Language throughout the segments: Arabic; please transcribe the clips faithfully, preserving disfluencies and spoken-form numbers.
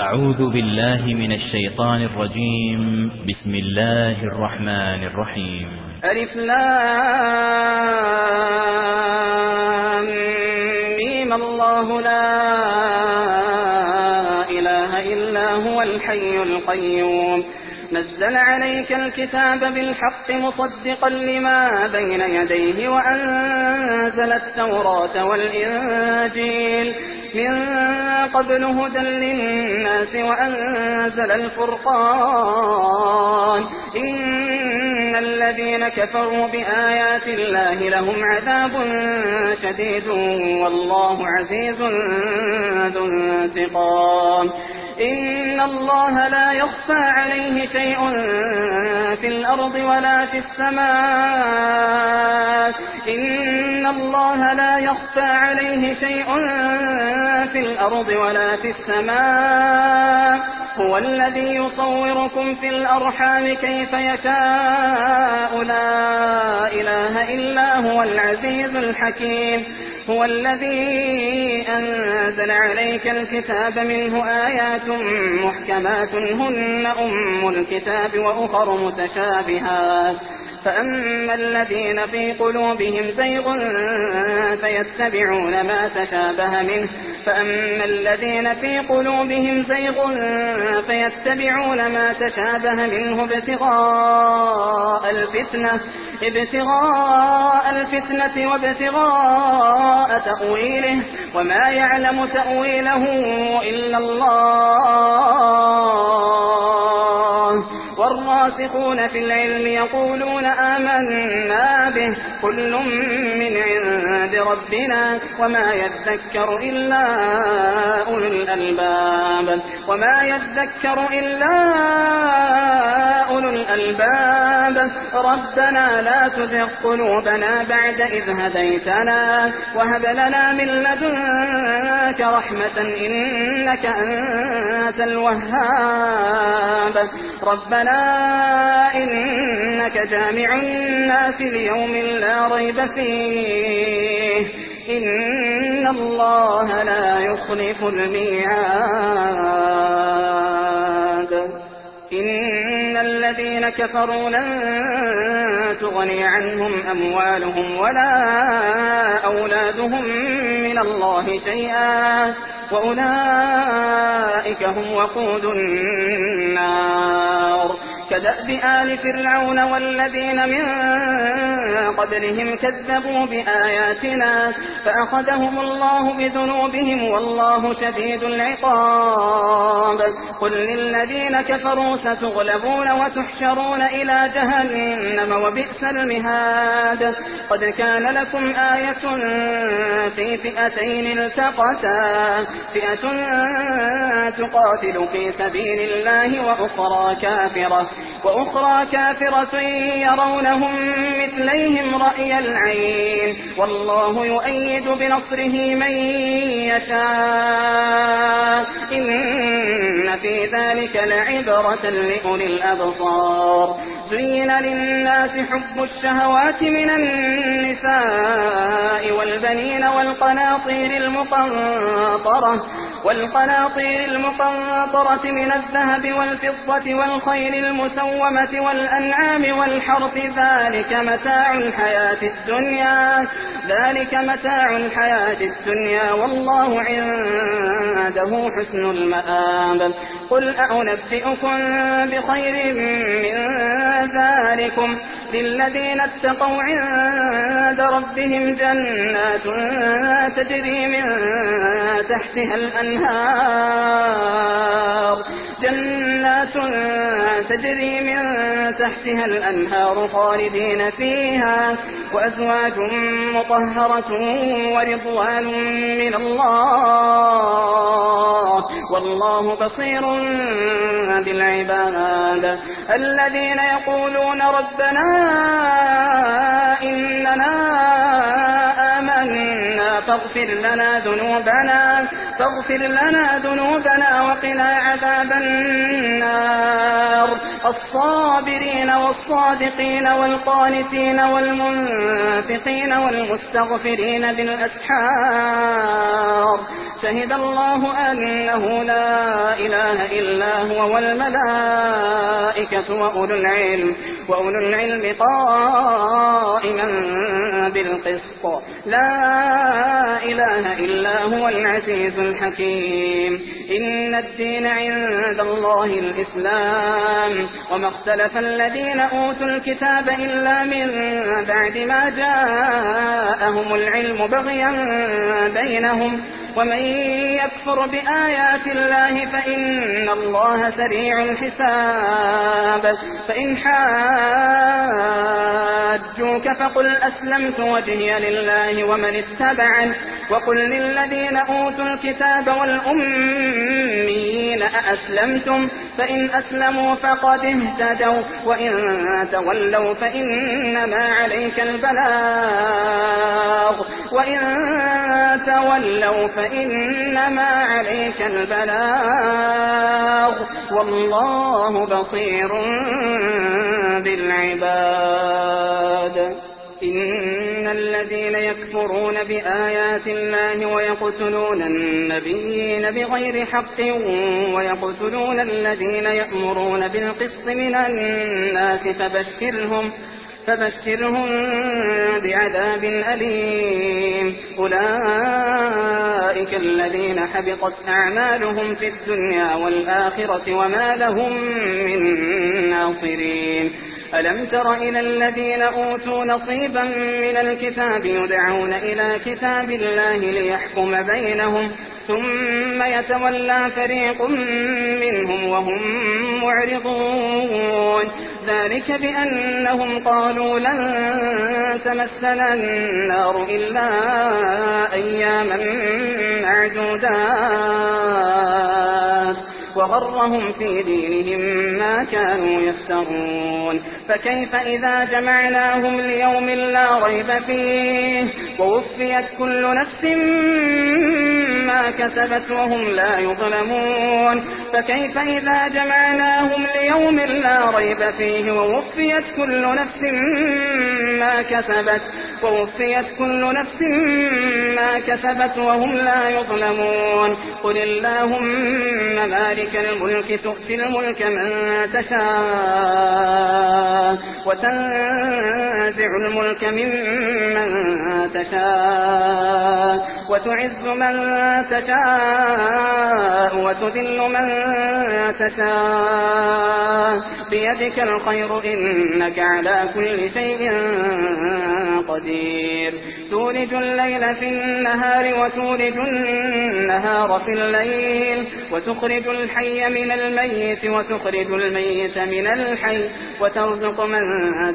أعوذ بالله من الشيطان الرجيم. بسم الله الرحمن الرحيم. ألف لام ميم الله لا إله إلا هو الحي القيوم نزل عليك الكتاب بالحق مصدقا لما بين يديه وأنزل التوراة والإنجيل من قبل هدى للناس وأنزل الفرقان إن الذين كفروا بآيات الله لهم عذاب شديد والله عزيز ذو انتقام. إن الله لا يخفى عليه شيء في الأرض ولا في السماء إن الله لا يخفى عليه شيء في الأرض ولا في السماء هو الذي يصوركم في الأرحام كيف يشاء لا إله إلا هو العزيز الحكيم. هو الذي أنزل عليك الكتاب منه آيات محكمات هن أم الكتاب وأخر متشابهات فأما الذين في قلوبهم زيغ فيتبعون ما تشابه منه فأما الذين في قلوبهم زيغ فيتبعون ما تشابه منه ابتغاء الفتنة ابتغاء الفتنة وابتغاء تأويله وما يعلم تأويله إلا الله والراسخون في العلم يقولون آمنا به كل من عند ربنا وما يذكر إلا أولو الألباب وما يذكر إلا أولو الألباب. ربنا لا تزغ قلوبنا بعد إذ هديتنا وهب لنا من لدنك رحمة إنك أنت الوهاب. ربنا إنك جامع الناس ليوم لا ريب فيه إن الله لا يخلف الميعاد. إن الذين كفروا لن تغني عنهم أموالهم ولا أولادهم من الله شيئا وأولئك هم وقود النار. كدأب آل فرعون والذين من قبلهم كذبوا بآياتنا فأخذهم الله بذنوبهم والله شديد العقاب. قل للذين كفروا ستغلبون وتحشرون إلى جهنم وبئس المهاد. قد كان لكم آية في فئتين التقتا فئة تقاتل في سبيل الله وأخرى كافرة وأخرى كافرة يرونهم مثليهم رأي العين والله يؤيد بنصره من يشاء إن في ذلك لعبرة لأولي الأبصار. زين للناس حب الشهوات من النساء والبنين والقناطير المقنطرة والقناطير المقنطرة من الذهب والفضة والخيل المسومة والأنعام والحرث ذلك متاع الحياة الدنيا ذلك متاع الحياة الدنيا والله عنده حسن المآب. قل أعنبئكم بخير من ذلكم للذين اتقوا عند ربهم جنات تجري من تحتها الأنهار جنات تجري من تحتها الأنهار خالدين فيها وأزواج مطهرة ورضوان من الله والله بصير بالعباد. الذين يقولون ربنا إننا آمنا فاغفر لنا ذنوبنا فاغفر لنا ذنوبنا وقنا عذاب النار. الصابرين والصادقين والقانتين والمنفقين والمستغفرين بالأسحار شهد الله أنه لا إله إلا هو والملائكة وأولو العلم وأولو العلم قائما بالقسط لا إله إلا هو العزيز الحكيم إن الدين عند الله الإسلام وما اختلف الذين أوتوا الكتاب إلا من بعد ما جاءهم العلم بغيا بينهم ومن يكفر بآيات الله فإن الله سريع الحساب فإن حاجوك فقل أسلمت وجهي لله ومن اتبعني وقل للذين أوتوا الكتاب والأميين أأسلمتم فإن أسلموا فقد اهتدوا وإن تولوا فإنما عليك البلاغ وإن تولوا فإنما عليك البلاغ والله بصير بالعباد إن الذين يكفرون بآيات الله ويقتلون النبيين بغير حق ويقتلون الذين يأمرون بالقسط من الناس فبشرهم فبشرهم بعذاب أليم أولئك الذين حبطت أعمالهم في الدنيا والآخرة وما لهم من ناصرين ألم تر إلى الذين أوتوا نصيبا من الكتاب يدعون إلى كتاب الله ليحكم بينهم ثم يتولى فريق منهم وهم معرضون ذلك بأنهم قالوا لن تمسنا النار إلا أياما معدودات وغرهم في دينهم ما كانوا يفترون فكيف إذا جمعناهم ليوم لا ريب فيه ووفيت كل نفس ما كسبت وهم لا يظلمون فكيف إذا جمعناهم ليوم لا ريب فيه ووفيت كل نفس ما كسبت ووفيت كل نفس ما كسبت وهم لا يظلمون قل اللهم مالك الملك تؤتي الملك من تشاء وتنزع الملك ممن تشاء وتعز من تشاء وتذل من تشاء بيدك الخير إنك على كل شيء قدير تولج الليل في النهار وتولج النهار في الليل وتخرج الحي من الميت وتخرج الميت من الحي وترزق من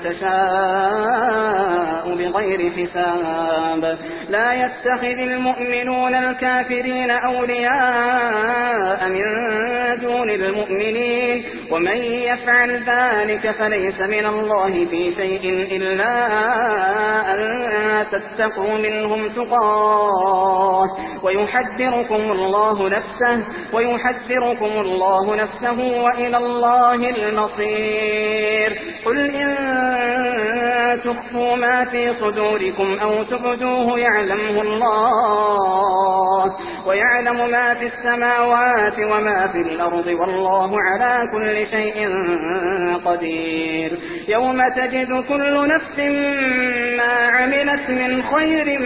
تشاء بغير حساب لا يتخذ المؤمنون الكافرين أولياء من دون المؤمنين ومن يفعل ذلك فليس من الله في شيء إلا أن تتقوا منهم تقاه ويحذركم الله نفسه ويحذركم الله نفسه وإلى الله المصير قل إن تخفوا ما في صدوركم أو تبدوه يعلمه الله ويعلم ما في السماوات وما في الأرض والله على كل شيء قدير يوم تجد كل نفس ما عملت من خير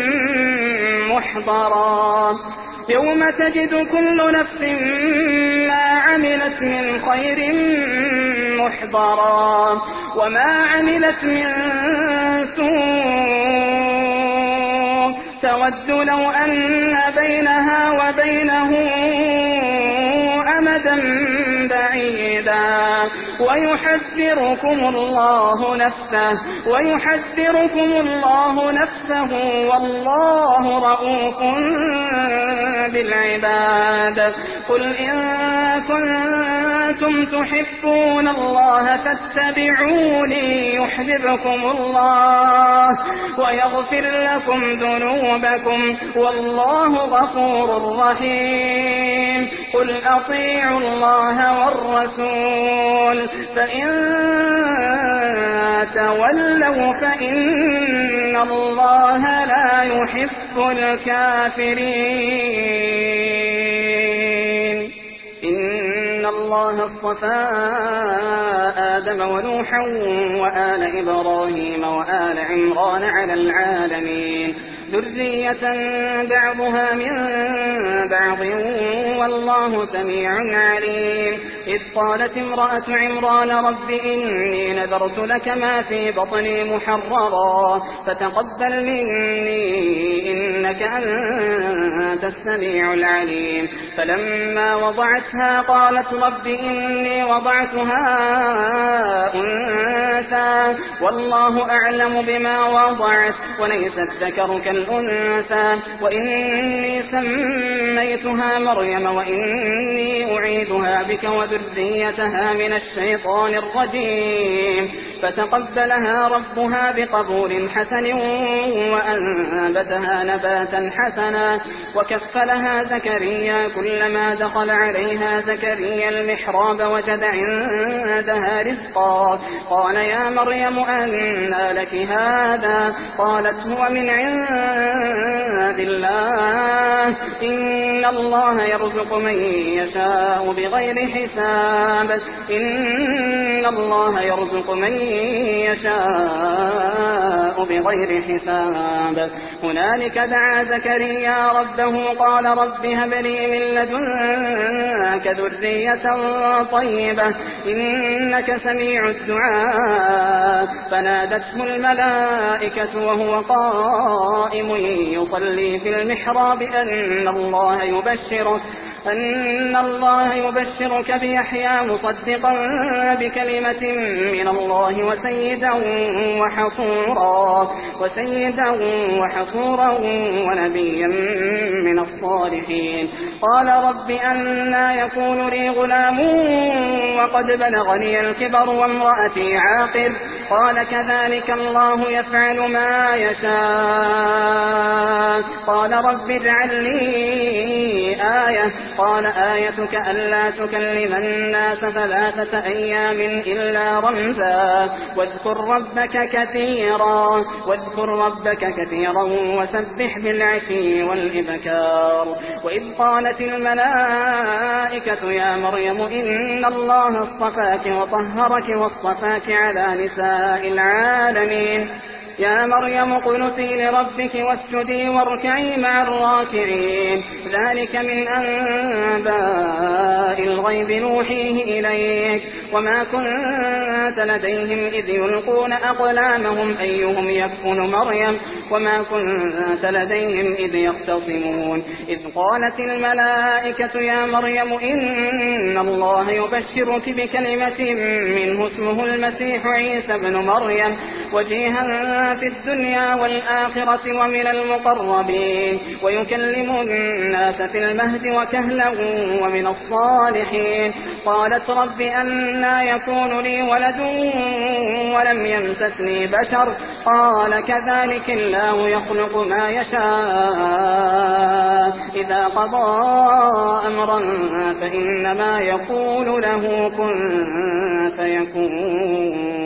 محضرا يوم تجد كل نفس ما عملت من خير محضرا وما عملت من سوء تود لو أن بينها وبينه أمدا بعيدا ويحذركم الله نفسه ويحذركم الله نفسه والله رؤوف بالعباد قل إن كنتم تحبون الله فاتبعوني يحببكم الله ويغفر لكم ذنوبكم والله غفور رحيم قل أطيعوا الله والرسول فإن تولوا فإن الله لا يحب الكافرين. إن الله اصطفى آدم ونوحا وآل إبراهيم وآل عمران على العالمين ذرية بعضها من بعض والله سميع عليم. إذ قالت امرأة عمران رب إني نذرت لك ما في بطني محررا فتقبل مني إنك أنت السميع العليم. فلما وضعتها قالت رب إني وضعتها أنثى والله أعلم بما وضعت وليس الذكر كالأنثى وإني سميتها مريم وإني أعيدها بك وذريتها من الشيطان الرجيم. فتقبلها ربها بقبول حسن وأنبتها نباتا حسنا وكفلها زكريا كلما دخل عليها زكريا المحراب وجد عندها رزقا قال يا مريم أنى لك هذا قالت هو من عند الله إن الله يرزق من يشاء بغير حساب إن الله يرزق من يشاء بغير حساب. هنالك دعا زكريا ربه قال رب هب لي من لدنك ذرية طيبة إنك سميع الدعاء. فنادته الملائكة وهو قائم يصلي في المحراب أن الله يبشرك أن الله يبشرك بيحيى مصدقا بكلمة من الله وسيدا وحصورا وسيدا وحصورا ونبيا من الصالحين. قال رب أنى يكون لي غلام وقد بلغني الكبر وامرأتي عاقر قال كذلك الله يفعل ما يشاء. قال رب اجعل لي آية قال آيتك ألا تكلم الناس ثلاثة أيام إلا رمزا واذكر ربك كثيرا واذكر ربك كثيرا وسبح بالعشي والإبكار. وإذ قالت الملائكة يا مريم إن الله اصطفاك وطهرك واصطفاك على نساء العالمين يا مريم اقنتي لربك واسجدي واركعي مع الراكعين. ذلك من أنباء الغيب نوحيه إليك وما كنت لديهم إذ يلقون أقلامهم أيهم يكفل مريم وما كنت لديهم إذ يختصمون. إذ قالت الملائكة يا مريم إن الله يبشرك بكلمة منه اسمه المسيح عيسى ابن مريم وجيها في الدنيا والآخرة ومن المقربين ويكلم الناس في المهد وكهلا ومن الصالحين. قالت رب أنى يكون لي ولد ولم يمسسني بشر قال كذلك الله يخلق ما يشاء إذا قضى أمرا فإنما يقول له كن فيكون.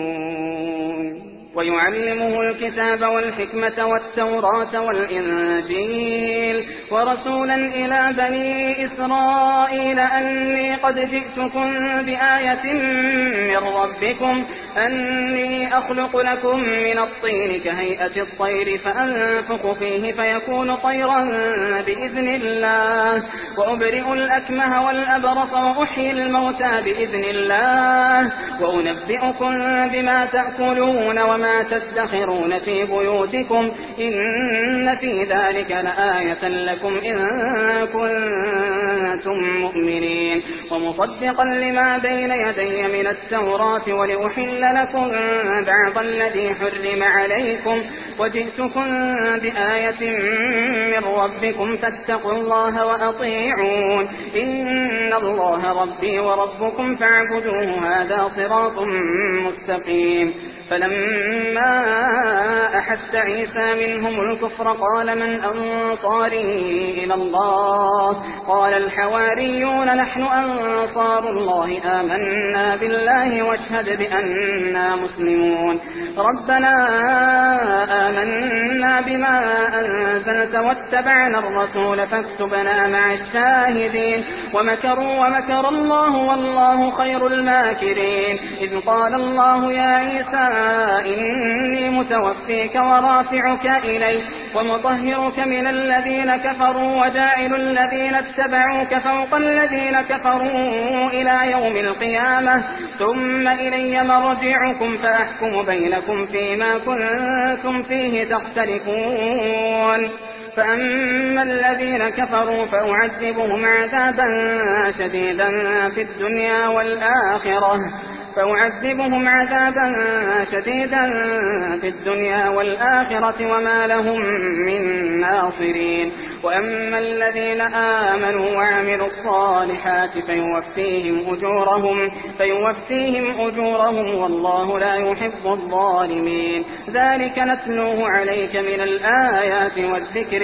ويعلمه الكتاب والحكمة والتوراة والإنجيل ورسولا إلى بني إسرائيل أني قد جئتكم بآية من ربكم أني أخلق لكم من الطين كهيئة الطير فأنفخ فيه فيكون طيرا بإذن الله وأبرئ الأكمه والأبرص وأحيي الموتى بإذن الله وأنبئكم بما تأكلون وما تدخرون في بيوتكم إن في ذلك لآية لكم إن كنتم مؤمنين. ومصدقا لما بين يدي من التوراة ولأحل لكم بعض الذي حرم عليكم وجئتكم بآية من ربكم فاتقوا الله وأطيعون إن الله ربي وربكم فاعبدوه هذا صراط مستقيم. فلما أحس عيسى منهم الكفر قال من أنصاري إلى الله قال الحواريون نحن أنصار الله آمنا بالله واشهد بأننا مسلمون ربنا آمنا بما أنزلت واتبعنا الرسول فاكتبنا مع الشاهدين ومكروا ومكر الله والله خير الماكرين إذ قال الله يا عيسى إني متوفيك ورافعك إلي ومطهرك من الذين كفروا وجاعل الذين اتبعوك فوق الذين كفروا إلى يوم القيامة ثم إلي مرجعكم فأحكم بينكم فيما كنتم فيه تختلفون فأما الذين كفروا فأعذبهم عذابا شديدا في الدنيا والآخرة فأعذبهم عذابا شديدا في الدنيا والآخرة وما لهم من ناصرين وأما الذين آمنوا وعملوا الصالحات فيوفيهم أجورهم, فيوفيهم أجورهم والله لا يحب الظالمين ذلك نتلوه عليك من الآيات والذكر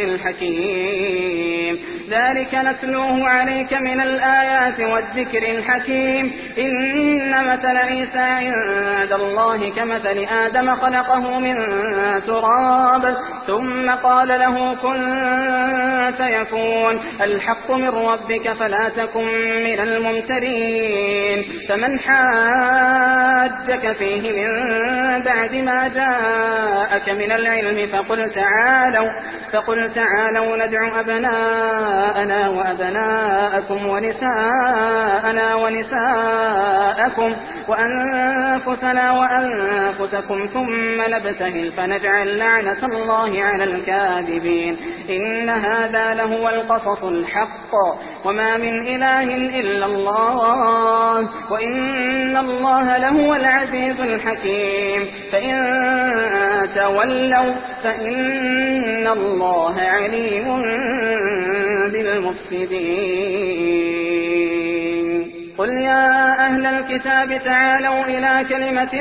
الحكيم ذلك نتلوه عليك من الآيات والذكر الحكيم إن مثل عيسى عند الله كمثل آدم خلقه من تراب ثم قال له كن فيكون الحق من ربك فلا تكن من الممترين فمن حاجك فيه من بعد ما جاءك من العلم فقل تعالوا, فقل تعالوا ندع أبناءنا وأبناءكم ونساءنا ونساءكم وأنفسنا وأنفسكم ثم نبتهل فنجعل لعنة الله على الكاذبين إن هذا لهو القصص الحق وما من إله إلا الله وإن الله لهو العزيز الحكيم فإن تولوا فإن الله عليم بالمفسدين قل يا أهل الكتاب تعالوا إلى كلمة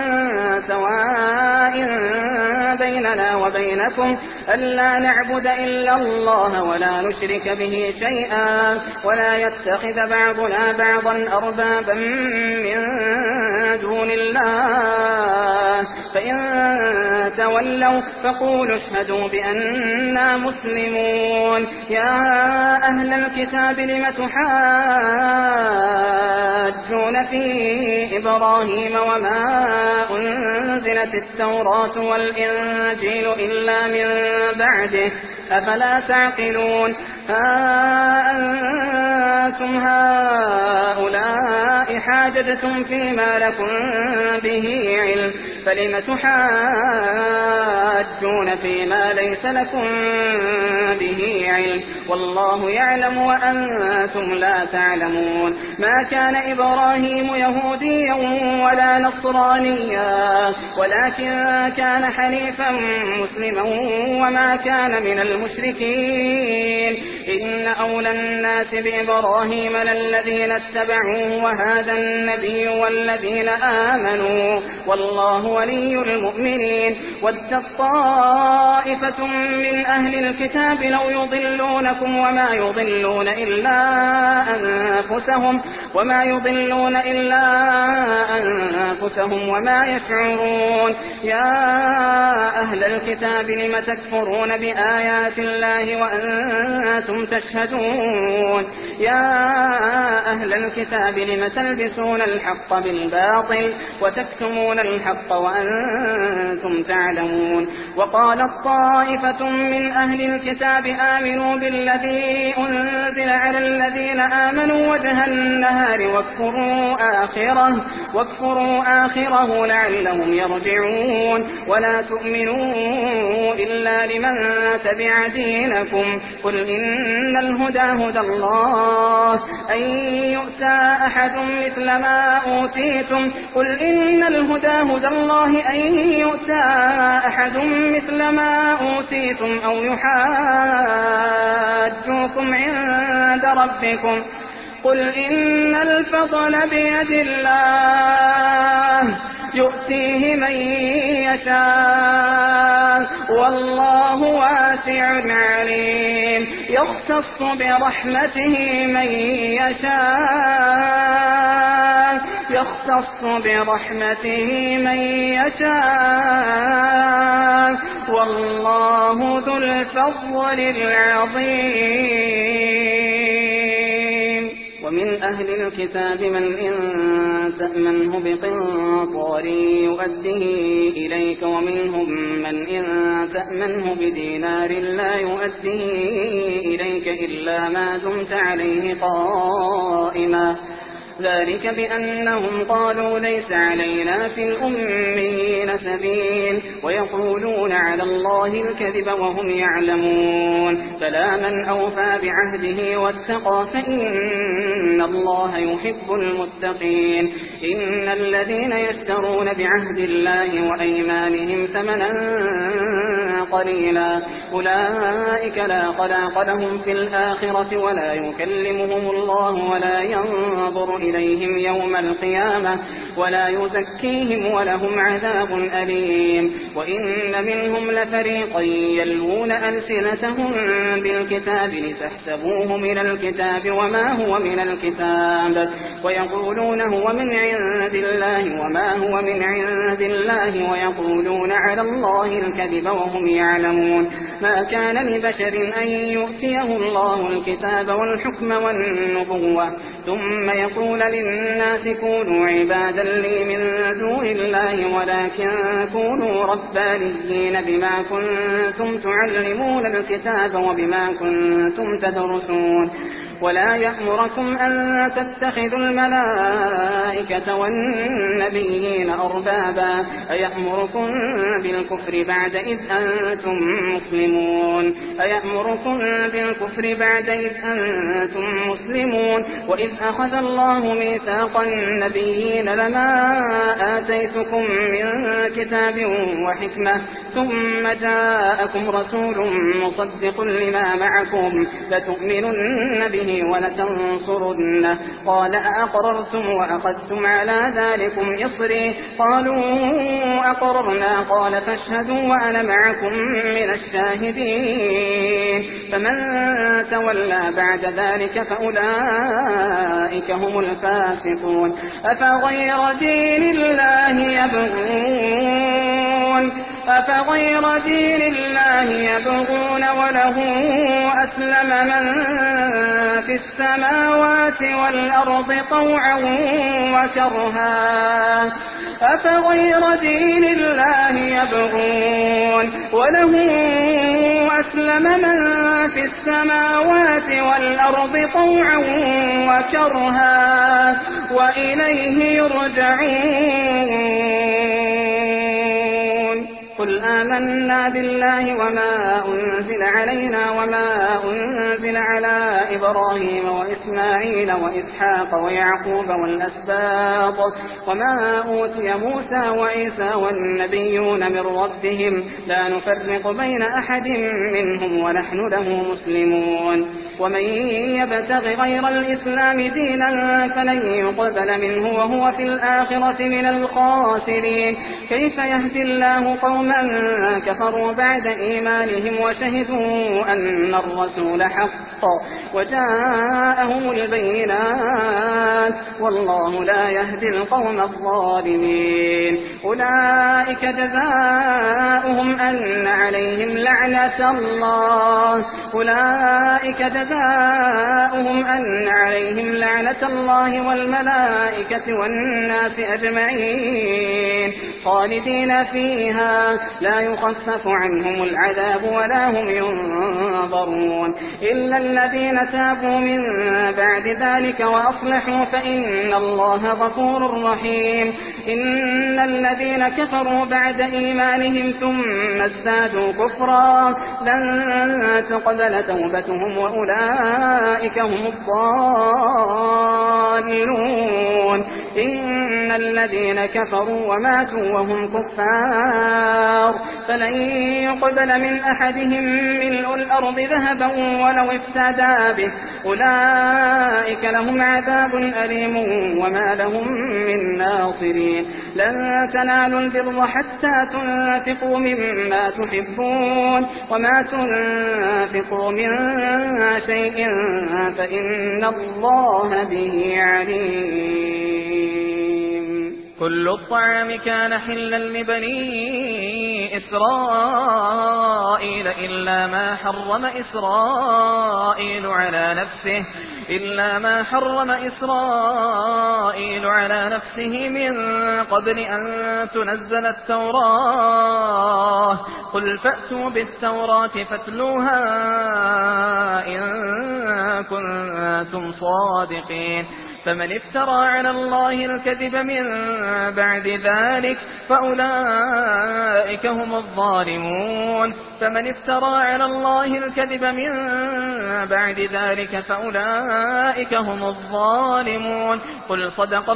سواء بيننا وبينكم ألا نعبد إلا الله ولا نشرك به شيئا ولا يتخذ بعضنا بعضا أربابا من دون الله فإن تولوا فقولوا اشهدوا بأننا مسلمون يا أهل الكتاب لم تحاجون في إبراهيم وما أنزلت التوراة والإنجيل إلا من بعده أفلا تعقلون ها أنتم هؤلاء حاججتم فيما لكم به علم فلم تحاجون فيما ليس لكم به علم والله يعلم وأنتم لا تعلمون ما كان إبراهيم يهوديا ولا نصرانيا ولكن كان حنيفا مسلما وما كان من المشركين إن أولى الناس بإبراهيم للذين اتبعوه وهذا النبي والذين آمنوا والله ولي المؤمنين ود طائفة من أهل الكتاب لو يضلونكم وما يضلون إلا أنفسهم وما يضلون إلا أنفسهم وما يشعرون يا أهل الكتاب لم تكفرون بآيات الله وأنتم تشهدون يا أهل الكتاب لم تلبسون الحق بالباطل وتكتمون الحق وأنتم تعلمون وقالت طائفة من أهل الكتاب آمنوا بالذي أنزل على الذين آمنوا وجه النهار واكفروا آخره, واكفروا آخره لعلهم يرجعون ولا تؤمنوا إلا لمن تبع دينكم قل إن الهدى هدى الله أن يؤتى أحد مثل ما أوتيتم قل إن الهدى هدى الله أن يؤتى أحد مثل ما أوتيتم أو يحاجوكم عند ربكم قل إن الفضل بيد الله يؤتيه من يشاء والله واسع عليم يختص برحمته من يشاء يختص برحمته من يشاء والله ذو الفضل العظيم. ومن أهل الكتاب من إن تأمنه بقنطار يؤديه إليك ومنهم من إن تأمنه بدينار لا يؤديه إليك إلا ما دمت عليه قائما ذلك بأنهم قالوا ليس علينا في الأميين سبيل ويقولون على الله الكذب وهم يعلمون فلا من أوفى بعهده واتقى فإن الله يحب المتقين. إن الذين يشترون بعهد الله وأيمانهم ثمنا قليلا أولئك لا خلاق لهم في الآخرة ولا يكلمهم الله ولا ينظر إليهم يوم القيامة ولا يزكيهم ولهم عذاب أليم. وإن منهم لفريقا يلوون ألسنتهم بالكتاب لتحسبوه من الكتاب وما هو من الكتاب ويقولون هو من عند الله وما هو من عند الله ويقولون على الله الكذب وهم يعلمون. ما كان لبشر أن يؤتيه الله الكتاب والحكم والنبوة ثم يقول للناس كونوا عبادا لي من دون الله ولكن كونوا ربانيين بما كنتم تعلمون الكتاب وبما كنتم تدرسون ولا يأمركم أن تتخذوا الملائكة والنبيين أربابا أيأمركم بالكفر بعد إذ أنتم مسلمون أيأمركم بالكفر بعد إذ أنتم مسلمون وإذ أخذ الله ميثاق النبيين لما آتيتكم من كتاب وحكمة ثم جاءكم رسول مصدق لما معكم لتؤمنن به ولتنصرنه قال أأقررتم وأخذتم على ذلكم إصري قالوا أقررنا قال فاشهدوا وأنا معكم من الشاهدين. فمن تولى بعد ذلك فأولئك هم الفاسقون. أفغير دين الله يبغون أفغير دين الله يبغون وله أسلم من في السماوات والأرض طوعا وكرها أفغير دين الله يبغون وله أسلم من في السماوات والأرض طوعا وكرها وإليه يرجعون. قل آمنا بالله وما أنزل علينا وما أنزل على إبراهيم وإسماعيل وإسحاق ويعقوب والأسباط وما أوتي موسى وعيسى والنبيون من ربهم لا نفرق بين أحد منهم ونحن له مسلمون. ومن يبتغ غير الإسلام دينا فلن يقبل منه وهو في الآخرة من الخاسرين. كيف يهدي الله قوما كفروا بعد إيمانهم وشهدوا أن الرسول حق وجاءهم البينات والله لا يهدي القوم الظالمين. أولئك جزاؤهم أن عليهم لعنة الله أولئك جزاؤهم أن عليهم لعنة الله والملائكة والناس أجمعين خالدين فيها لا يخفف عنهم العذاب ولا هم ينظرون إلا الذين تابوا من بعد ذلك وأصلحوا فإن الله غفور رحيم. إن الذين كفروا بعد إيمانهم ثم ازدادوا كفرا لن تقبل توبتهم وأولئك هم الضالون. إن الذين كفروا وماتوا وهم كفار فلن يقبل من أحدهم ملء الأرض ذهبا ولو افتدى به أولئك لهم عذاب أليم وما لهم من ناصرين لن تنالوا البر حتى تنفقوا مما تحبون وما تنفقوا من شيء فإن الله به عليم. كل الطعام كان حلا لبني إسرائيل إلا ما حرم إسرائيل على نفسه إلا ما حرم إسرائيل على نفسه من قبل أن تنزل التوراة قل فأتوا بالتوراة فاتلوها إن كنتم صادقين فمن افترى على الله الكذب من بعد ذلك فأولئك هم الظالمون فمن افترى على الله الكذب من بعد ذلك فأولئك هم الظالمون قل صدق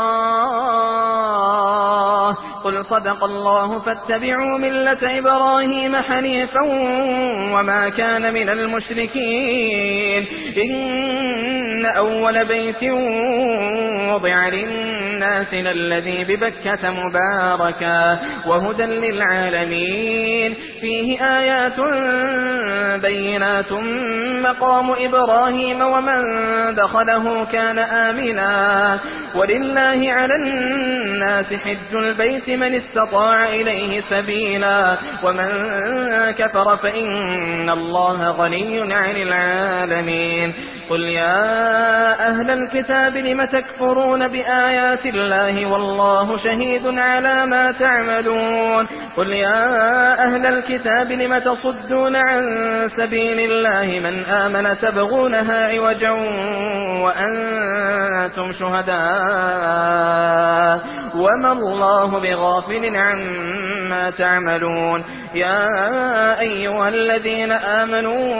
الله قل صدق الله فاتبعوا ملة إبراهيم حنيفا وما كان من المشركين إن أول بيت وضع للناس الذي ببكة مباركا وهدى للعالمين فيه آيات بينات مقام إبراهيم ومن دخله كان آمنا ولله على الناس حج البيت من استطاع إليه سبيلا ومن كفر فإن الله غني عن العالمين قل يا أهل الكتاب لم تكفرون بآيات الله والله شهيد على ما تعملون قل يا أهل الكتاب لم تصدون عن سبيل الله من آمن تبغونها عوجا وأنتم شهداء وما الله بغافل عما تعملون يا أيها الذين آمنوا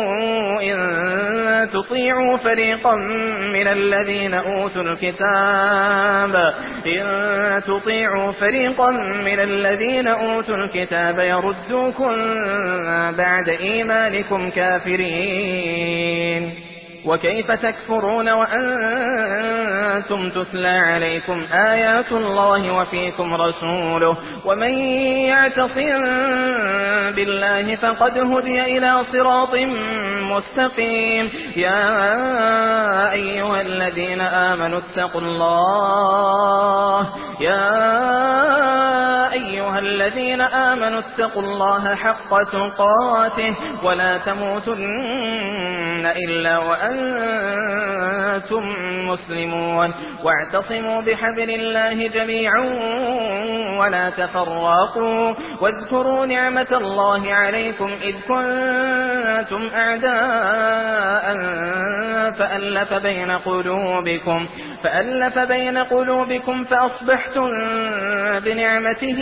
إن تطيعوا فريقا من الذين أوتوا الكتاب إن تطيعوا فريقا من الذين أوتوا الكتاب يردوكم بعد إيمانكم كافرين وكيف تكفرون وأنتم تتلى عليكم آيات الله وفيكم رسوله ومن يعتصم بالله فقد هدي إلى صراط مستقيم يا أيها الذين آمنوا اتقوا الله يا أيها الذين آمنوا اتقوا الله حق تقاته ولا تموتن إلا وأنتم مسلمون واعتصموا بحبل الله جميعا ولا تفرقوا واذكروا نعمة الله عليكم إذ كنتم أعداء فألف بين قلوبكم فألف بين قلوبكم فأصبحتم بنعمته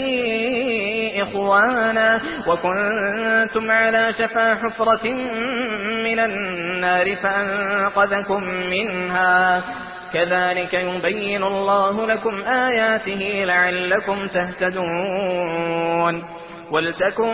إخوانا وكنتم على شفا حفرة من النار فأنقذكم منها كذلك يبين الله لكم آياته لعلكم تهتدون ولتكن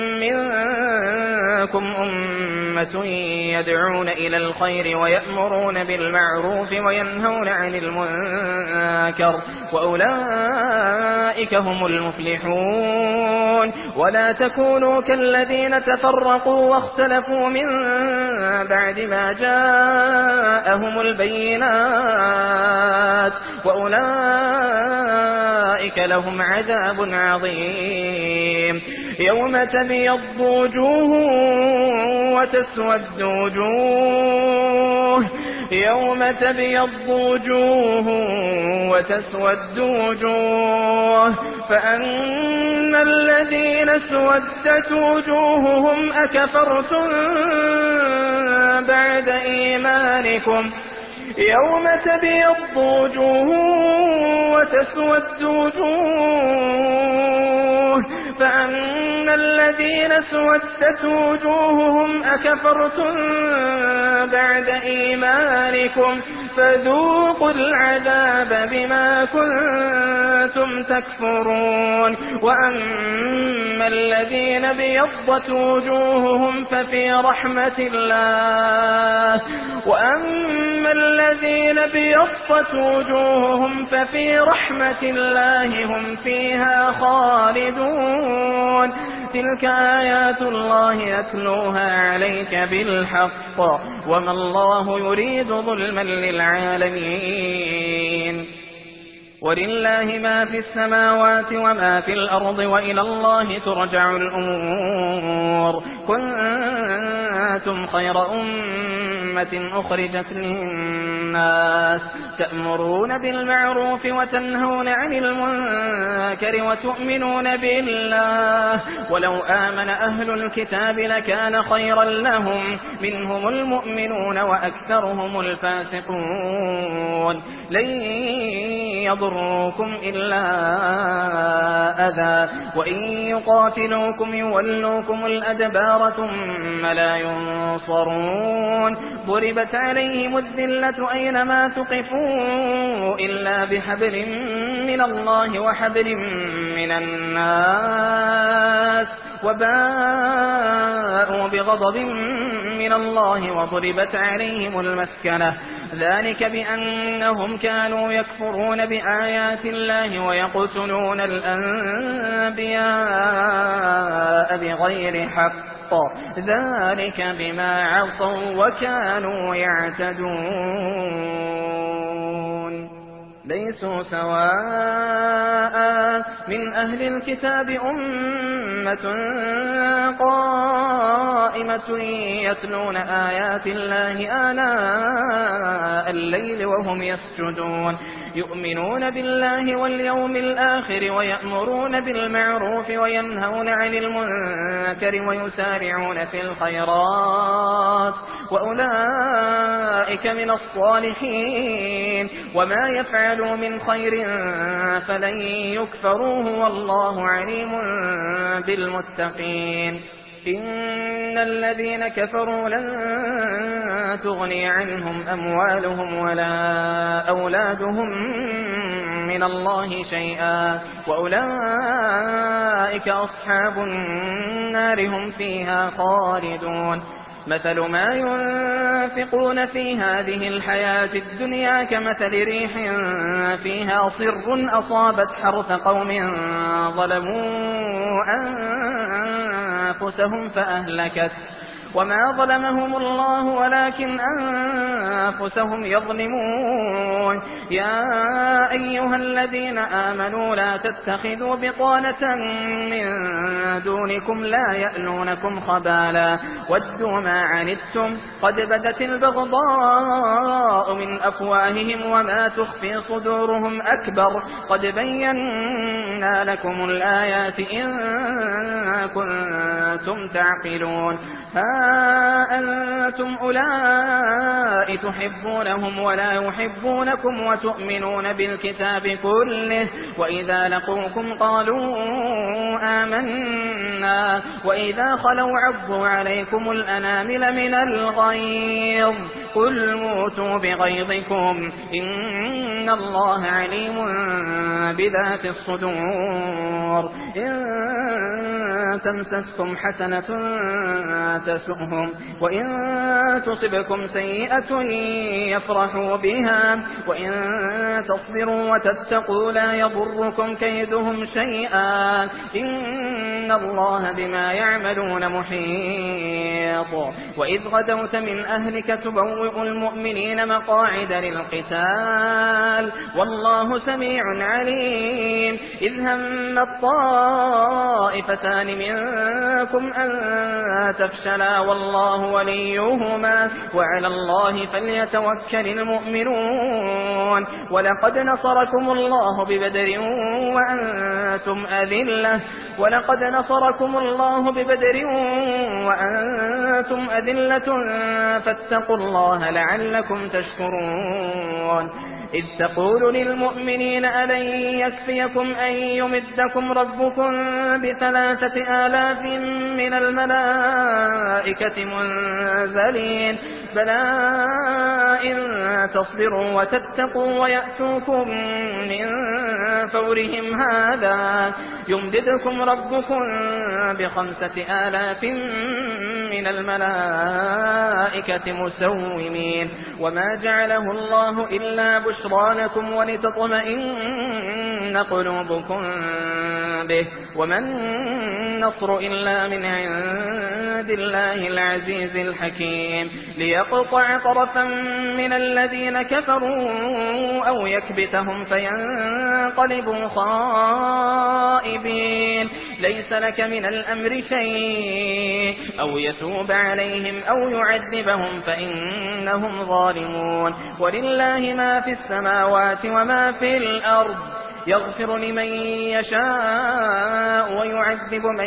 منكم أمة يدعون إلى الخير ويأمرون بالمعروف وينهون عن المنكر وأولئك هم المفلحون ولا تكونوا كالذين تفرقوا واختلفوا من بعد ما جاءهم البينات وأولئك لهم عذاب عظيم يوم تبيض وجوه وتسود وجوه يوم تبيض وجوه وتسود وجوه فأما الذين اسودت وجوههم أكفرتم بعد إيمانكم يوم تبيض وجوه وتسود وجوه فأما الذين اسودت وجوههم أكفرتم بعد إيمانكم فذوقوا العذاب بما كنتم تكفرون وأما الذين بيضت وجوههم ففي رحمة الله وأما الذين بيضت وجوههم ففي رحمة الله هم فيها خالدون تلك آيات الله يتلوها عليك بالحق وما الله يريد ظلما للعالمين ولله ما في السماوات وما في الأرض وإلى الله ترجع الأمور كنتم خير أمة أخرجت للناس تأمرون بالمعروف وتنهون عن المنكر وتؤمنون بالله ولو آمن أهل الكتاب لكان خيرا لهم منهم المؤمنون وأكثرهم الفاسقون لن يضروكم إلا أذى وإن يقاتلوكم يولوكم الأدبار ثم لا ينصرون ضربت عليهم الذلة أينما ثقفوا إلا بحبل من الله وحبل من الناس وباءوا بغضب من الله وضربت عليهم المسكنة ذلك بأنهم كانوا يكفرون بآيات الله ويقتلون الأنبياء بغير حق ذلك بما عصوا وكانوا يعتدون ليسوا سواء من أهل الكتاب أمة قائمة يتلون آيات الله آناء الليل وهم يسجدون يؤمنون بالله واليوم الآخر ويأمرون بالمعروف وينهون عن المنكر ويسارعون في الخيرات وأولئك من الصالحين وما يفعلوا من خير فلن يكفروه والله عليم بالمتقين إن الذين كفروا لن تغني عنهم أموالهم ولا أولادهم من الله شيئا وأولئك أصحاب النار هم فيها خالدون مثل ما ينفقون في هذه الحياة الدنيا كمثل ريح فيها صر أصابت حرث قوم ظلموا أنفسهم فأهلكت وما ظلمهم الله ولكن أنفسهم يظلمون يا أيها الذين آمنوا لا تتخذوا بطانة من دونكم لا يألونكم خبالا ودوا ما عنتم قد بدت البغضاء من أفواههم وما تخفي صدورهم أكبر قد بينا لكم الآيات إن كنتم تعقلون ها أنتم أولئك تحبونهم ولا يحبونكم وتؤمنون بالكتاب كله وإذا لقوكم قالوا آمنا وإذا خلوا عضوا عليكم الأنامل من الغيظ قل موتوا بغيظكم إن الله عليم بذات الصدور إن تمسسكم حسنة تسؤهم وإن تصبكم سيئة يفرحوا بها وإن تصبروا وتتقوا لا يضركم كيدهم شيئا إن الله بما يعملون محيط وإذ غدوت من أهلك تبوئ المؤمنين مقاعد للقتال والله سميع عليم إذ هم الطائفتان منكم أن تفشلا والله وليهما وعلى الله فليتوكل المؤمنون ولقد نصركم الله ببدر وأنتم أذلة ولقد نصركم الله ببدر وأنتم أذلة فاتقوا الله لعلكم تشكرون إذ تقول للمؤمنين ألن يكفيكم أن يمدكم ربكم بثلاثة آلاف من الملائكة منزلين بلى إن تصبروا وتتقوا ويأتوكم من فورهم هذا يمددكم ربكم بخمسة آلاف من الملائكة مسومين وما جعله الله إلا بشرى لكم ولتطمئن قلوبكم به وما النصر إلا من عند الله العزيز الحكيم ليقطع طرفا من الذين كفروا أو يكبتهم فينقلبوا خائبين ليس لك من الأمر شيء أو يتوب عليهم أو يعذبهم فإنهم ظالمون ولله ما في السماوات وما في الأرض يغفر لمن يشاء ويعذب من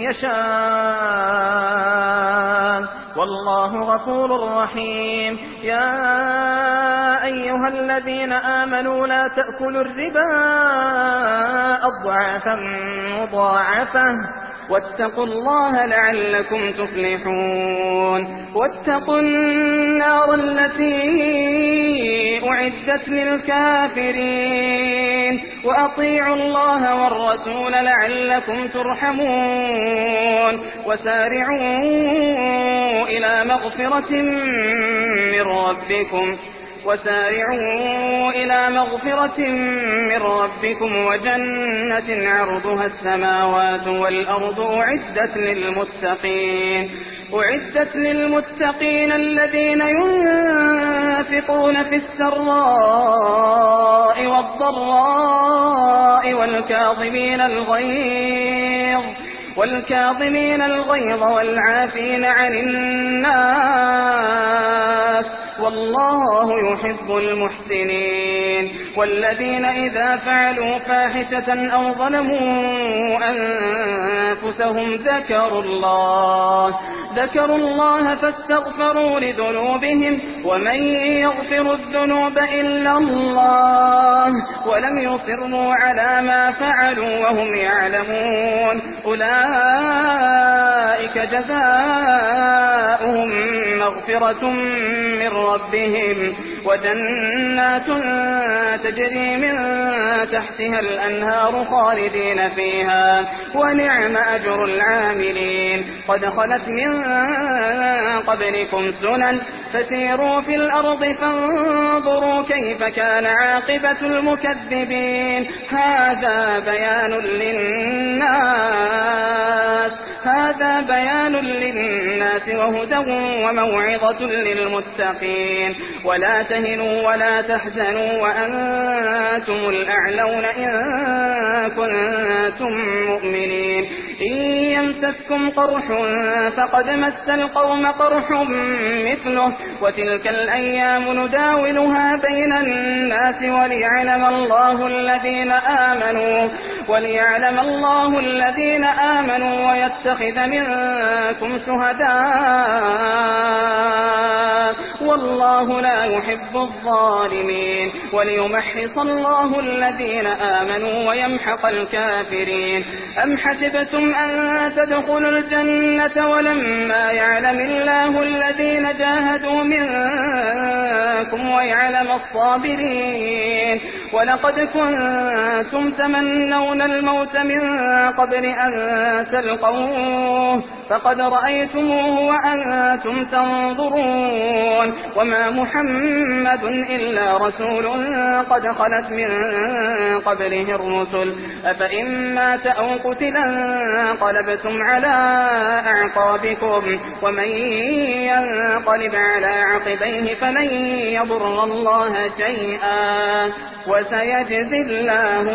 يشاء والله غفور رحيم يا أيها الذين آمنوا لا تأكلوا الربا أضعافا مضاعفة واتقوا الله لعلكم تفلحون واتقوا النار التي أعدت للكافرين وأطيعوا الله والرسول لعلكم ترحمون وسارعوا إلى مغفرة من ربكم وسارعوا إلى مغفرة من ربكم وجنة عرضها السماوات والأرض أعدت للمتقين أعدت للمتقين الذين ينفقون في السراء والضراء والكاظمين الغيظ والكاظمين الغيظ والعافين عن الناس والله يحب المحسنين والذين إذا فعلوا فاحشة أو ظلموا أنفسهم ذكروا الله ذكروا الله فاستغفروا لذنوبهم ومن يغفر الذنوب إلا الله ولم يصروا على ما فعلوا وهم يعلمون أولئك جزاؤهم مغفرة من ربهم وجنات تجري من تحتها الأنهار خالدين فيها ونعم أجر العاملين قد خلت من قبلكم سنن فسيروا في الأرض فانظروا كيف كان عاقبة المكذبين هذا بيان للناس هذا بيان للناس وهدى وموعظة للمتقين ولا تهنوا ولا تحزنوا وأنتم الأعلون إن كنتم مؤمنين إن يمسسكم قرح فقد مس القوم قرح مثله وتلك الأيام نداولها بين الناس وليعلم الله الذين آمنوا وليعلم الله الذين آمنوا ويتخذ منكم شهداء والله لا يحب الظالمين وليمحص الله الذين آمنوا ويمحق الكافرين أم حسبتم أن تدخلوا الجنة ولما يعلم الله الذين جاهدوا منكم ويعلم الصابرين ولقد كنتم تمنون الموت من قبل أن تلقوه فقد رأيتموه وأنتم تنظرون وما محمد إلا رسول قد خلت من قبله الرسل أفإن مات أو قتلا انقلبتم على أعقابكم ومن ينقلب على عقبيه فلن يضر الله شيئا وسيجزي الله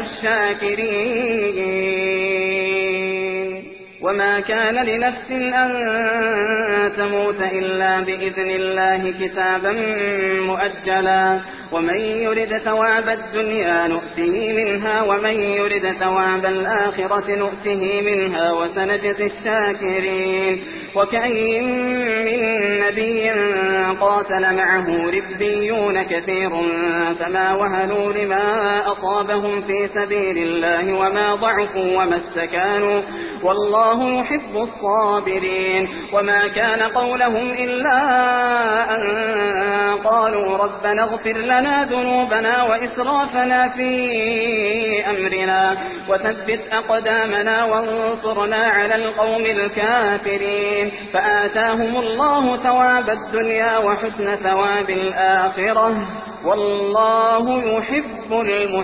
الشاكرين وما كان لنفس أن تموت إلا بإذن الله كتابا مؤجلا ومن يرد ثواب الدنيا نؤته منها ومن يرد ثواب الآخرة نؤته منها وسنجزي الشاكرين. وكأين من نبي قاتل معه ربيون كثير فما وهنوا لما أصابهم في سبيل الله وما ضعفوا وما استكانوا والله يحب الصابرين. وما كان قولهم إلا أن قالوا ربنا اغفر لنا ذنوبنا وإسرافنا في أمرنا وثبت أقدامنا وانصرنا على القوم الكافرين. فآتاهم الله ثواب الدنيا وحسن ثواب الآخرة والله يحب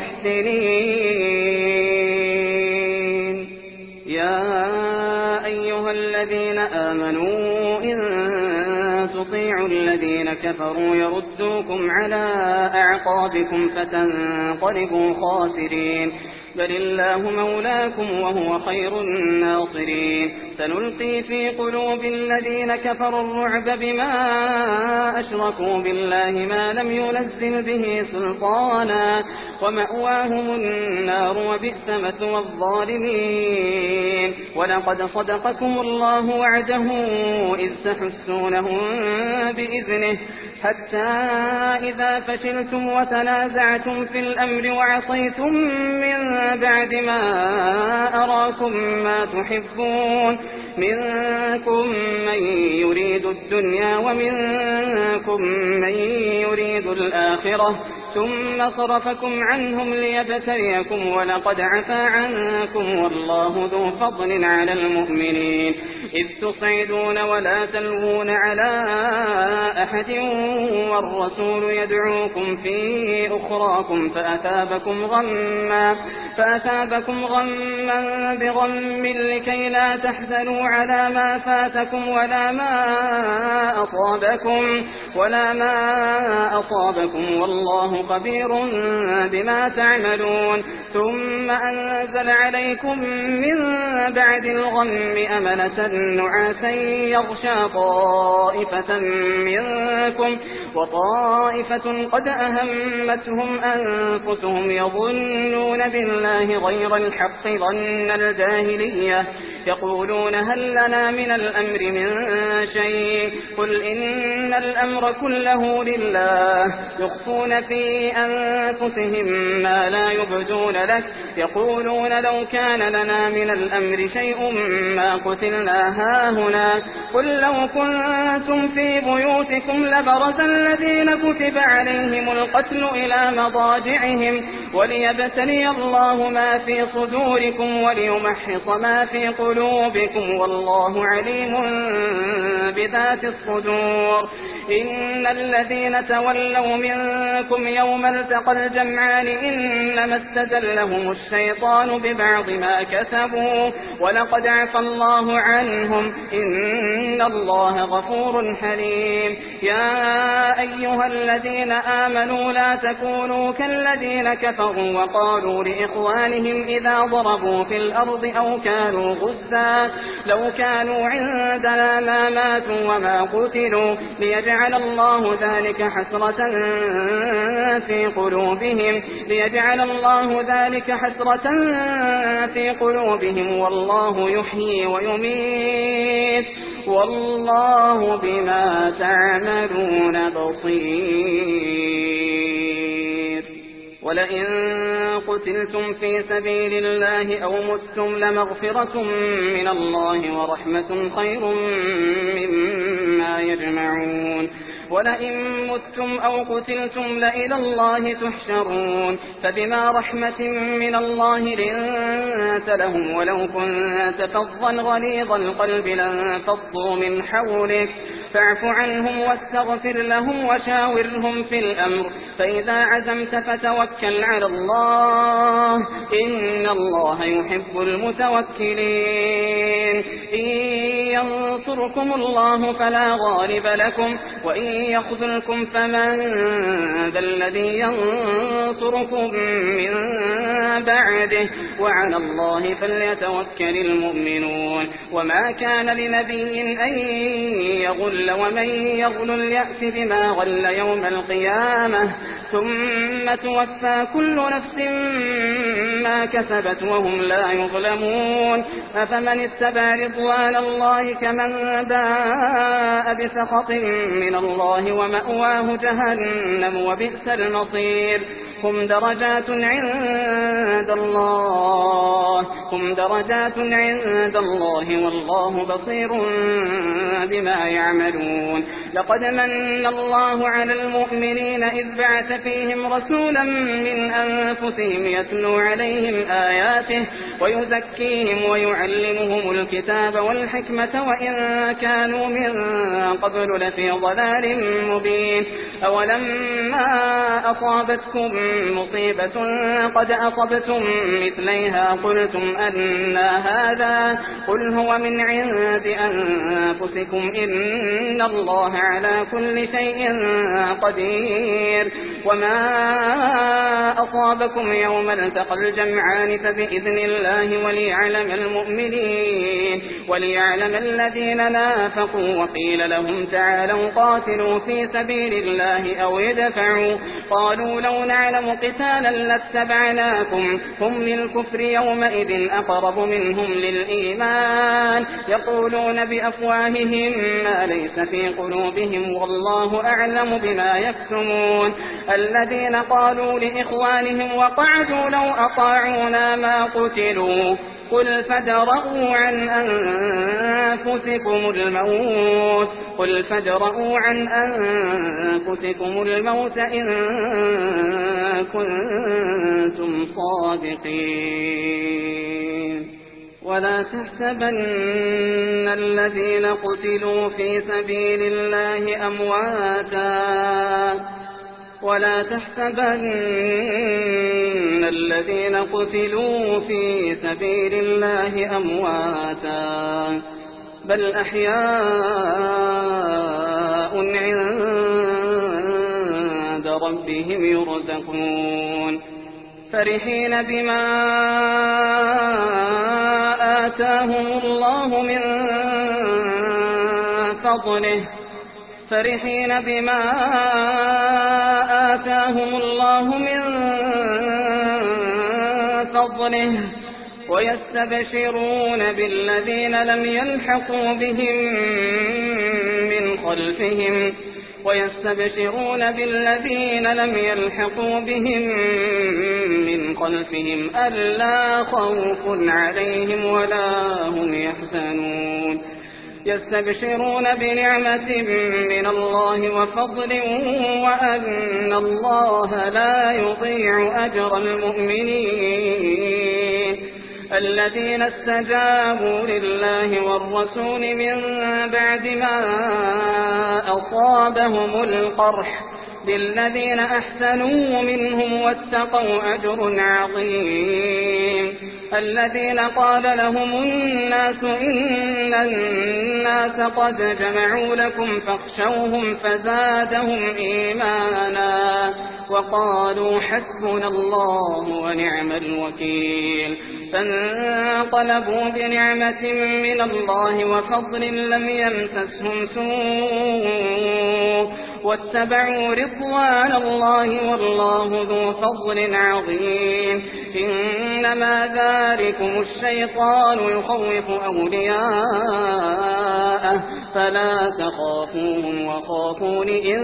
المحسنين. يا أيها الذين آمنوا إن تطيعوا الذين كفروا يردوكم على أعقابكم فتنقلبوا خاسرين. بل الله مولاكم وهو خير الناصرين. سنلقي في قلوب الذين كفروا الرعب بما أشركوا بالله ما لم ينزل به سلطانا ومأواهم النار وبئس مثوى الظالمين. ولقد صدقكم الله وعده إذ تحسونهم بإذنه حتى إذا فشلتم وتنازعتم في الأمر وعصيتم من بعد ما أراكم ما تحبون منكم من يريد الدنيا ومنكم من يريد الآخرة ثم صرفكم عنهم ليبتليكم ولقد عفا عنكم والله ذو فضل على المؤمنين. إذ تصعدون ولا تلوون على أحد والرسول يدعوكم في أخراكم فأثابكم غما فأثابكم غما بغم لكي لا تحزنوا على ما فاتكم ولا ما أصابكم ولا ما أصابكم والله خبير بما تعملون. ثم أنزل عليكم من بعد الغم أمنة نعاسا يغشى طائفة منكم وطائفة قد أهمتهم أنفسهم يظنون بالله غير الحق ظن الجاهلية يقولون هل لنا من الأمر من شيء قل إن الأمر كله لله يخفون في أنفسهم ما لا يبدون لك يقولون لو كان لنا من الأمر شيء ما قتلنا هاهنا قل لو كنتم في بيوتكم لبرز الذين كتب عليهم القتل إلى مضاجعهم وليبتلي الله ما في صدوركم وليمحص ما في قلوبكم والله عليم بذات الصدور. إن الذين تولوا منكم يوم التقى الجمعان إنما استزلهم الشيطان ببعض ما كسبوا ولقد عفى الله عنهم إن الله غفور حليم. يا أيها الذين آمنوا لا تكونوا كالذين كفروا وقالوا لإخوانهم إذا ضربوا في الأرض أو كانوا غزا لو كانوا عندنا ما ماتوا وما قتلوا ليجعل الله ذلك حسرة في قلوبهم ليجعل الله ذلك حسرة في قلوبهم والله يحيي ويميت والله بما تعملون بصير. ولئن قتلتم في سبيل الله أو متم لمغفرة من الله ورحمة خير مما يجمعون. ولئن متم أو قتلتم لإلى الله تحشرون. فبما رحمة من الله لنت لهم ولو كنت فظا غليظ القلب لانفضوا من حولك فاعف عنهم واستغفر لهم وشاورهم في الأمر فإذا عزمت فتوكل على الله إن الله يحب المتوكلين. إن ينصركم الله فلا غالب لكم وإن يخذلكم فمن ذا الذي ينصركم من بعده وعلى الله فليتوكل المؤمنون وما كان لنبي أن يغل ومن يغل يأت بما غل يوم القيامة ثم توفى كل نفس ما كسبت وهم لا يظلمون أفمن اتبع رضوان الله كمن باء بسخط من الله ومأواه جهنم وبئس المصير هم درجات عند الله هم درجات عند الله والله بصير بما يعملون لقد من الله على المؤمنين إذ بعث فيهم رسولا من أنفسهم يتلو عليهم آياته ويزكيهم ويعلمهم الكتاب والحكمة وإن كانوا من قبل لفي ضلال مبين أولما أصابتكم مصيبة قد أصبتم مثليها قلتم أن هذا قل هو من عند أنفسكم إن الله على كل شيء قدير وما أصابكم يوم التقى الجمعان فبإذن الله وليعلم المؤمنين وليعلم الذين نافقوا وقيل لهم تعالوا قاتلوا في سبيل الله أو يدفعوا قالوا لو نعلم قتالا لاتبعناكم هم للكفر يومئذ أقرب منهم للإيمان يقولون بأفواههم ما ليس في قلوبهم والله أعلم بما يكتمون الذين قالوا لإخوانهم وقعدوا لو أطاعونا ما قتلوا قل فادرءوا عن أنفسكم الموت قل فادرءوا عن أنفسكم الموت إن كنتم صادقين ولا تحسبن الذين قتلوا في سبيل الله أمواتا ولا تحسبن الذين قتلوا في سبيل الله أمواتا بل أحياء عند ربهم يرزقون فرحين بما آتاهم الله من فضله فرحين بما آتاهم الله من فضله ويستبشرون بالذين لم يلحقوا بهم من خلفهم ويستبشرون بالذين لم يلحقوا بهم من خلفهم ألا خوف عليهم ولا هم يحزنون يستبشرون بنعمة من الله وفضل وأن الله لا يضيع أجر المؤمنين الذين استجابوا لله والرسول من بعد ما أصابهم القرح للذين أحسنوا منهم واتقوا أجر عظيم الذين قال لهم الناس إن الناس قد جمعوا لكم فاخشوهم فزادهم إيمانا وقالوا حسبنا الله ونعم الوكيل فانقلبوا بنعمة من الله وفضل لم يمسسهم سوء واتبعوا رضوان الله والله ذو فضل عظيم إنما ذلكم الشيطان يخوف أولياءه فلا تخافوهم وخافون إن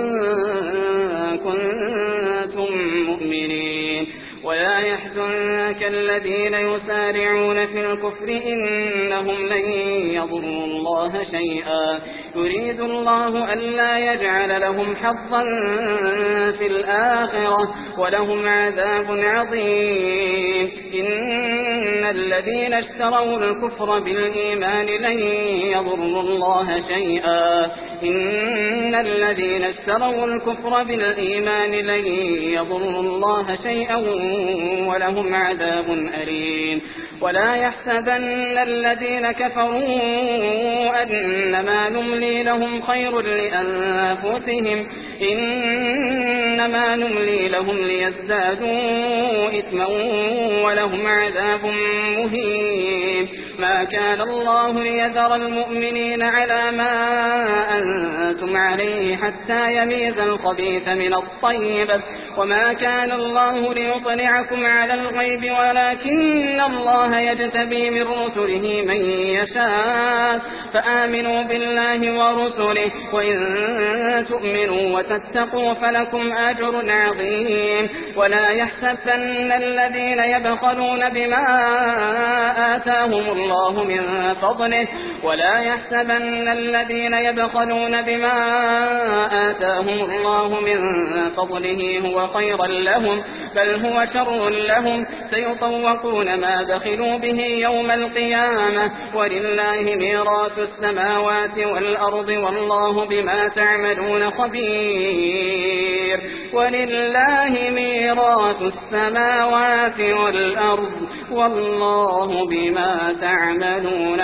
كنتم مؤمنين ولا يحزنك الذين يسارعون في الكفر إنهم لن يضروا الله شيئا يريد الله ألا يجعل لهم حظا في الآخرة ولهم عذاب عظيم إن الذين اشتروا الكفر بالإيمان لن يضروا الله شيئا إن الذين اشتروا الكفر بالإيمان لن يضروا الله شيئا ولهم عذاب أليم ولا يحسبن الذين كفروا أنما نملي لهم خير لأنفسهم إن إنما نملي لهم ليزدادوا إثما ولهم عذاب مهين ما كان الله ليذر المؤمنين على ما أنتم عليه حتى يميز الخبيث من الطيب وما كان الله ليطلعكم على الغيب ولكن الله يجتبي من رسله من يشاء فآمنوا بالله ورسله وإن تؤمنوا وتتقوا فلكم أجر عظيم ولا يحسبن الذين يبخلون بما آتاهم الله من فضله ولا يحسبن الذين يبخلون بما آتاهم الله من فضله هو خيرا لهم بل هو شر لهم سيطوقون ما بخلوا به يوم القيامة ولله ميراث السماوات والأرض والله بما تعملون خبير ولله ميراث السماوات والأرض والله بما تعملون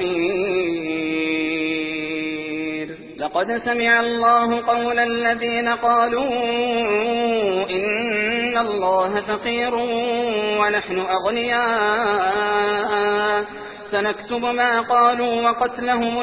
خبير لقد سمع الله قول الذين قالوا إن الله فقير ونحن أغنياء سنكتب ما قالوا وقتلهم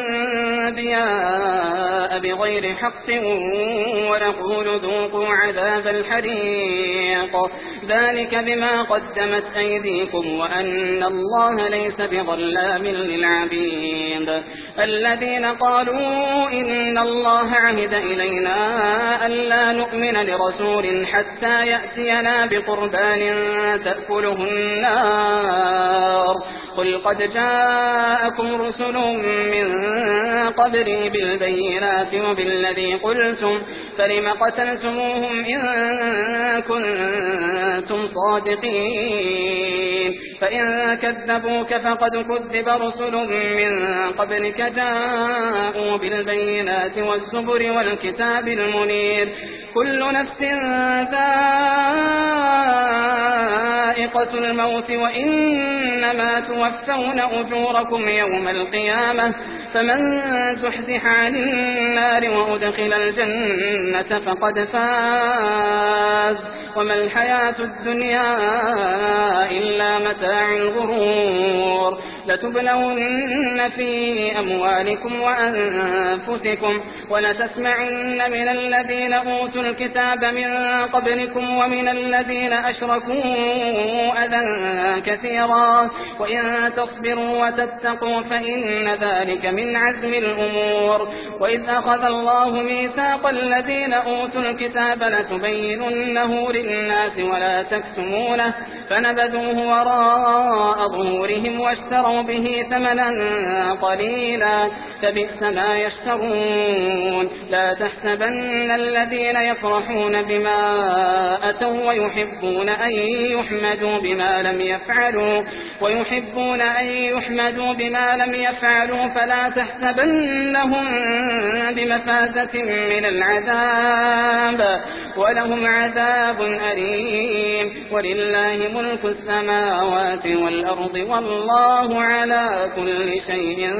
الأنبياء بغير حق ونقول ذوقوا عذاب الحريق ذلك بما قدمت أيديكم وأن الله ليس بظلام للعبيد الذين قالوا إن الله عهد إلينا ألا نؤمن لرسول حتى يأتينا بقربان تأكله النار قل قد جاءكم رسل من قبلي بالبينات وبالذي قلتم فلم قتلتموهم إن كنتم صادقين فإن كذبوك فقد كذب رسل من قبلك جاءوا بالبينات والزبر والكتاب المنير كل نفس ذائقة الموت وإنما توفون أجوركم يوم القيامة فمن زحزح عن النار وأدخل الجنة فقد فاز وما الحياة الدنيا إلا متاع الغرور لتبلون في أموالكم وأنفسكم ولتسمعن من الذين أوتوا الكتاب من قبلكم ومن الذين أشركوا أذى كثيرا وإن تصبروا وتتقوا فإن ذلك من عزم الأمور وإذ أخذ الله ميثاق الذين أوتوا الكتاب لتبيننه للناس ولا تكتمونه فنبذوه وراء ظهورهم واشتروا به ثمنا قليلا فبئس ما يشترون لا تحسبن الذين يفرحون بما أتوا ويحبون أن يحمدوا بما لم يفعلوا ويحبون أن يحمدوا بما لم يفعلوا فلا تحسبنهم بمفازة من العذاب ولهم عذاب أليم ولله ملك السماوات والأرض والله على كل شيء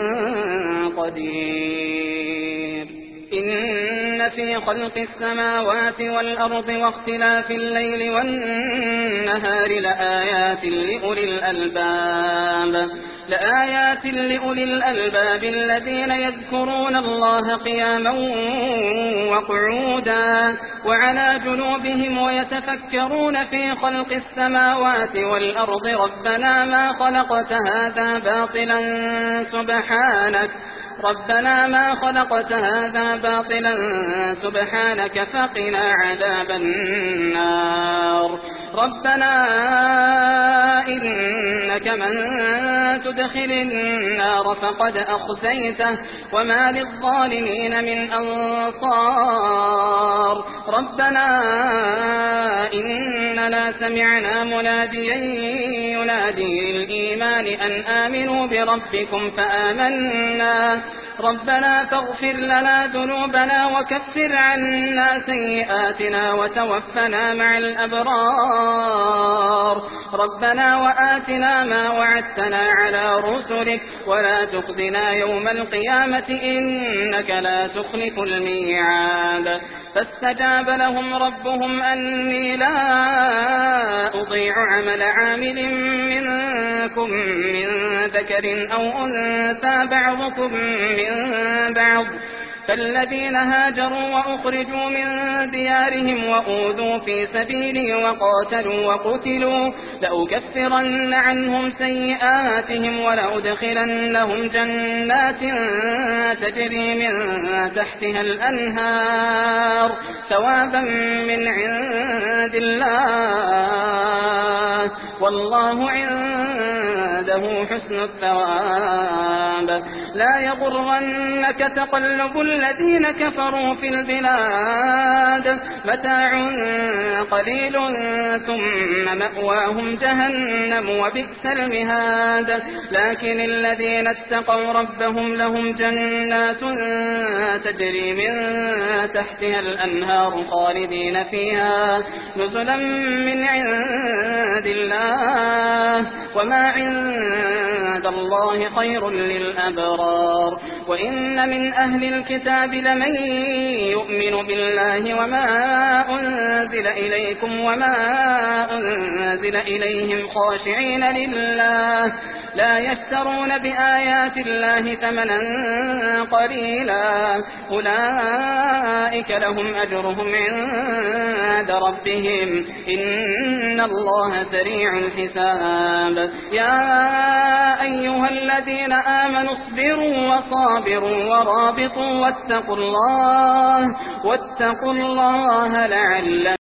قدير إن في خلق السماوات والأرض واختلاف الليل والنهار لآيات لأولي الألباب لآيات لأولي الألباب الذين يذكرون الله قياما وقعودا وعلى جنوبهم ويتفكرون في خلق السماوات والأرض ربنا ما خلقت هذا باطلا سبحانك ربنا ما خلقت هذا باطلا سبحانك فقنا عذاب النار ربنا إنك من تدخل النار فقد أخزيته وما للظالمين من أنصار ربنا إننا سمعنا مناديا ينادي للإيمان أن آمنوا بربكم فآمنا ربنا فاغفر لنا ذنوبنا وكفر عنا سيئاتنا وتوفنا مع الأبرار ربنا وآتنا ما وعدتنا على رسلك ولا تخزنا يوم القيامة إنك لا تخلف الميعاد فاستجاب لهم ربهم أني لا أضيع عمل عامل منكم من ذكر أو أنثى بعضكم من بعض فالذين هاجروا وأخرجوا من ديارهم وأوذوا في سبيلي وقاتلوا وقتلوا لأكفرن عنهم سيئاتهم ولأدخلنهم جنات تجري من تحتها الأنهار ثوابا من عند الله والله عنده حسن الثواب لا يغرنك تقلب الذين كفروا في البلاد متاع قليل ثم مأواهم جهنم وبئس المهاد لكن الذين اتقوا ربهم لهم جنات تجري من تحتها الأنهار خالدين فيها نزلا من عند الله وما عند الله خير للأبرار وإن من أهل الكتاب لمن يؤمن بالله وما أنزل إليكم وما أنزل إليهم خاشعين لله لا يشترون بآيات الله ثمنا قليلا أولئك لهم أجرهم عند ربهم إن الله سريع الحساب يا أيها الذين آمنوا اصبروا وصابروا ورابطوا واتقوا الله واتقوا الله لعلكم